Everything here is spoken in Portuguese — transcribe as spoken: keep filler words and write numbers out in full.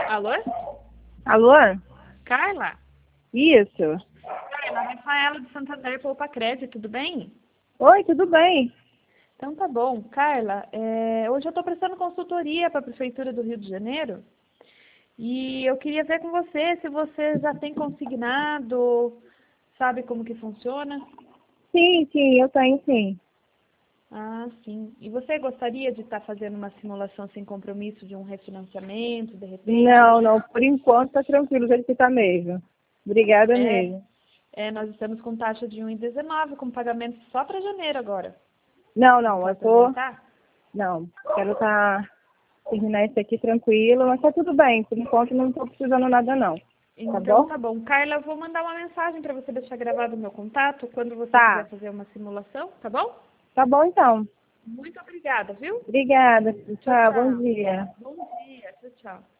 Alô? Alô? Carla? Isso. Carla, Rafaela de Santander Poupa Crédito, tudo bem? Oi, tudo bem? Então tá bom. Carla, é, hoje eu estou prestando consultoria para a Prefeitura do Rio de Janeiro e eu queria ver com você se você já tem consignado, sabe como que funciona? Sim, sim, eu tenho sim. Ah, sim. E você gostaria de estar fazendo uma simulação sem compromisso de um refinanciamento, de repente? Não, não, por enquanto tá tranquilo, do jeito que tá mesmo. Obrigada É, mesmo. é, nós estamos com taxa de um vírgula dezenove, com pagamento só para janeiro agora. Não, Você não, quer eu tô. aproveitar? Não, quero tá terminar isso aqui tranquilo, mas tá tudo bem. Por enquanto não tô precisando nada não. Tá Então bom? tá bom. Carla, eu vou mandar uma mensagem para você deixar gravado o meu contato quando você quiser Tá. fazer uma simulação, tá bom? Tá bom então. Muito obrigada, viu? Obrigada. Tchau, Tchau, bom tchau. dia. Bom dia. Tchau, tchau.